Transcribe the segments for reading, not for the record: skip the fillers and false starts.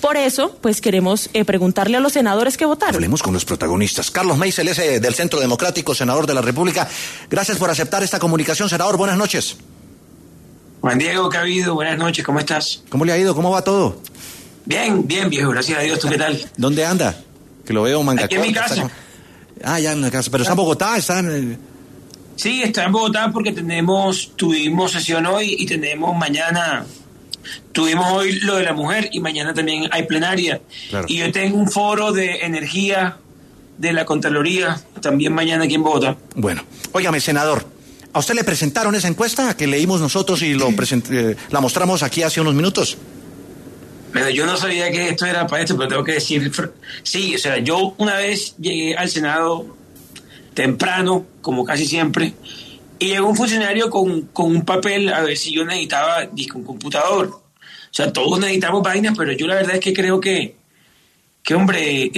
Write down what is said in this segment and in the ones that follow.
por eso, pues queremos preguntarle a los senadores que votaron. Hablemos con los protagonistas. Carlos Meisel es del Centro Democrático, senador de la República. Gracias por aceptar esta comunicación, senador. Buenas noches. Juan Diego, ¿qué ha habido? Buenas noches, ¿cómo estás? ¿Cómo le ha ido? ¿Cómo va todo? Bien, viejo, gracias a Dios. ¿Tú qué tal? ¿Dónde anda? Que lo veo manga. Aquí en mi casa. Ya en la casa. ¿Pero está en Bogotá? Sí, está en Bogotá porque tuvimos sesión hoy y tenemos mañana. Tuvimos hoy lo de la mujer y mañana también hay plenaria. Claro. Y yo tengo un foro de energía de la Contraloría también mañana aquí en Bogotá. Bueno, óigame, senador, ¿a usted le presentaron esa encuesta que leímos nosotros y la mostramos aquí hace unos minutos? Bueno, yo no sabía que esto era para esto, pero tengo que decir, sí, o sea, yo una vez llegué al Senado temprano, como casi siempre, y llegó un funcionario con un papel a ver si yo necesitaba un computador. O sea, todos necesitamos vainas, pero yo la verdad es que creo que hombre,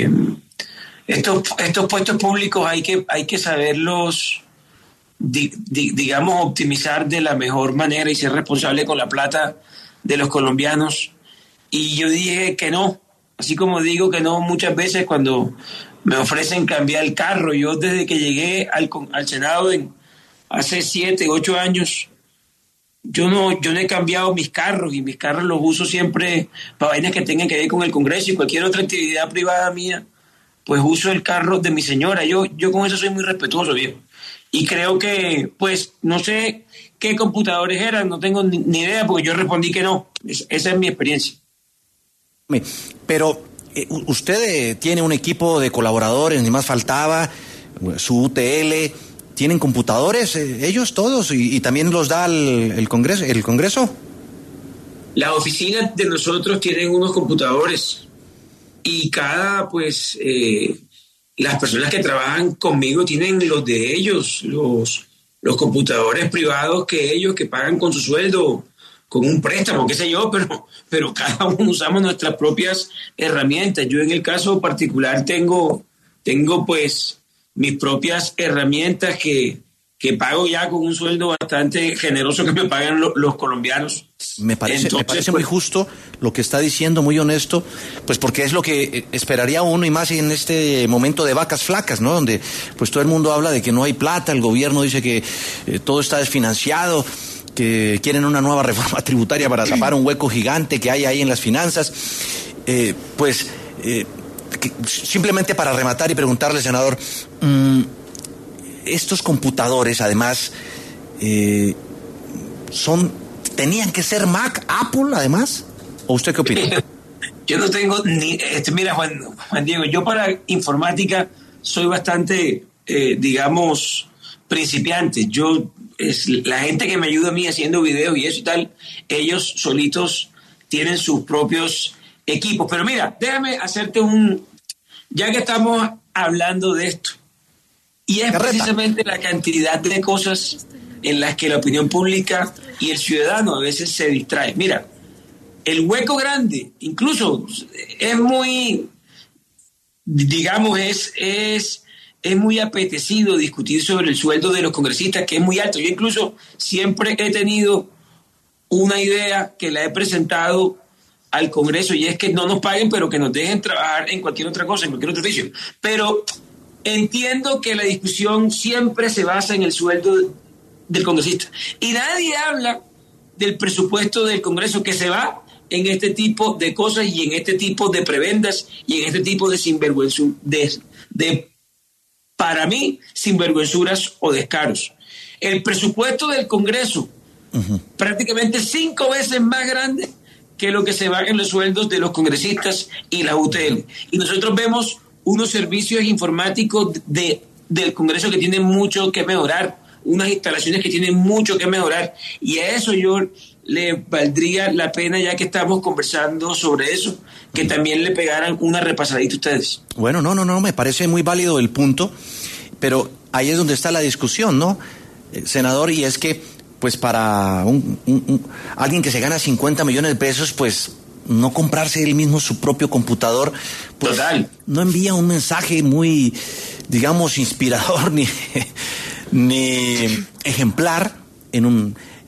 estos puestos públicos hay que saberlos, digamos, optimizar de la mejor manera y ser responsable con la plata de los colombianos. Y yo dije que no, así como digo que no muchas veces cuando me ofrecen cambiar el carro. Yo desde que llegué al Senado hace 7, 8 años, yo no he cambiado mis carros, y mis carros los uso siempre para vainas que tengan que ver con el Congreso y cualquier otra actividad privada mía, pues uso el carro de mi señora. Yo con eso soy muy respetuoso, viejo. Y creo que, pues, no sé qué computadores eran, no tengo ni idea, porque yo respondí que no. Esa es mi experiencia. Pero usted tiene un equipo de colaboradores, ni más faltaba, su UTL, ¿tienen computadores ellos todos? ¿Y también los da el Congreso? Las oficinas de nosotros tienen unos computadores y cada, pues, las personas que trabajan conmigo tienen los de ellos, los computadores privados que pagan con su sueldo, con un préstamo, qué sé yo, pero cada uno usamos nuestras propias herramientas. Yo en el caso particular tengo pues mis propias herramientas que pago ya con un sueldo bastante generoso que me pagan los colombianos. Me parece muy justo lo que está diciendo, muy honesto, pues porque es lo que esperaría uno, y más en este momento de vacas flacas, ¿no? Donde pues todo el mundo habla de que no hay plata, el gobierno dice que todo está desfinanciado, que quieren una nueva reforma tributaria para tapar un hueco gigante que hay ahí en las finanzas. Simplemente para rematar y preguntarle, senador, estos computadores además ¿tenían que ser Mac, Apple además? ¿O usted qué opina? Yo no tengo mira, Juan Diego, yo para informática soy bastante, digamos, principiante. La gente que me ayuda a mí haciendo videos y eso y tal, ellos solitos tienen sus propios equipos. Pero mira, déjame hacerte ya que estamos hablando de esto, y es precisamente la cantidad de cosas en las que la opinión pública y el ciudadano a veces se distrae. Mira, el hueco grande, incluso es muy, digamos, es muy apetecido discutir sobre el sueldo de los congresistas, que es muy alto. Yo incluso siempre he tenido una idea que la he presentado al Congreso, y es que no nos paguen, pero que nos dejen trabajar en cualquier otra cosa, en cualquier otro oficio. Pero entiendo que la discusión siempre se basa en el sueldo del congresista. Y nadie habla del presupuesto del Congreso, que se va en este tipo de cosas y en este tipo de prebendas y en este tipo de sinvergüenza, para mí, sinvergüenzuras o descaros. El presupuesto del Congreso, prácticamente 5 veces más grande que lo que se va en los sueldos de los congresistas y la UTL. Y nosotros vemos unos servicios informáticos del Congreso que tienen mucho que mejorar, unas instalaciones que tienen mucho que mejorar, y a eso yo le valdría la pena, ya que estamos conversando sobre eso, que también le pegaran una repasadita a ustedes. Bueno, no, me parece muy válido el punto, pero ahí es donde está la discusión, ¿no, senador? Y es que, pues para alguien que se gana 50 millones de pesos, pues no comprarse él mismo su propio computador, pues total, no envía un mensaje muy, digamos, inspirador ni ejemplar en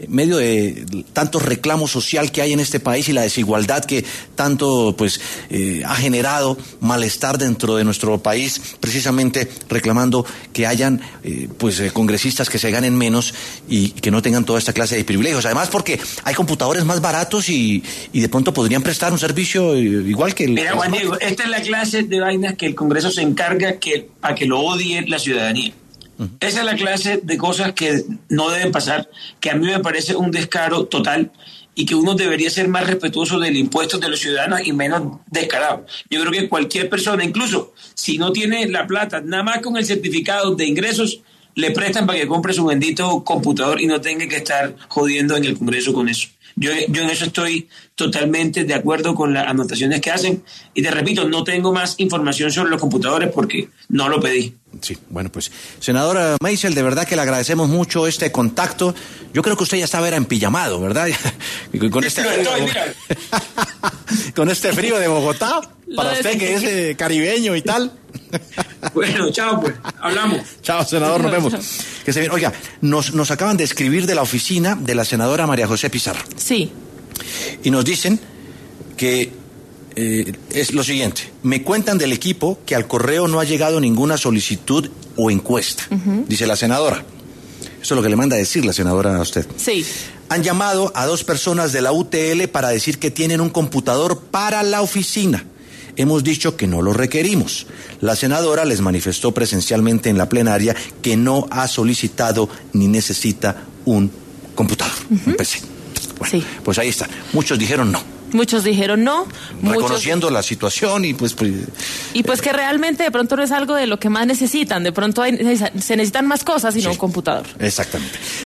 medio de tanto reclamo social que hay en este país y la desigualdad que tanto pues ha generado malestar dentro de nuestro país, precisamente reclamando que hayan congresistas que se ganen menos y que no tengan toda esta clase de privilegios. Además, porque hay computadores más baratos y de pronto podrían prestar un servicio igual que el... Mira, Juan Diego, esta es la clase de vainas que el Congreso se encarga para que lo odie la ciudadanía. Esa es la clase de cosas que no deben pasar, que a mí me parece un descaro total y que uno debería ser más respetuoso del impuesto de los ciudadanos y menos descarado. Yo creo que cualquier persona, incluso si no tiene la plata, nada más con el certificado de ingresos, le prestan para que compre su bendito computador y no tenga que estar jodiendo en el Congreso con eso. Yo en eso estoy totalmente de acuerdo con las anotaciones que hacen y te repito, no tengo más información sobre los computadores porque no lo pedí. Sí, bueno, pues, senadora Meisel, de verdad que le agradecemos mucho este contacto. Yo creo que usted ya estaba en pijamado, ¿verdad? Con este frío, con este frío de Bogotá, para usted que es caribeño y tal. Bueno, chao pues, hablamos. Chao, senador, nos vemos. Que se bien. Oiga, nos acaban de escribir de la oficina de la senadora María José Pizarro. Sí. Y nos dicen que es lo siguiente. Me cuentan del equipo que al correo no ha llegado ninguna solicitud o encuesta, dice la senadora. Eso es lo que le manda a decir la senadora a usted. Sí. Han llamado a 2 personas de la UTL para decir que tienen un computador para la oficina. Hemos dicho que no lo requerimos. La senadora les manifestó presencialmente en la plenaria que no ha solicitado ni necesita un computador, un PC. Bueno, sí. Pues ahí está. Muchos dijeron no. Muchos dijeron no. Reconociendo la situación y pues que realmente de pronto no es algo de lo que más necesitan. De pronto se necesitan más cosas y no un computador. Exactamente.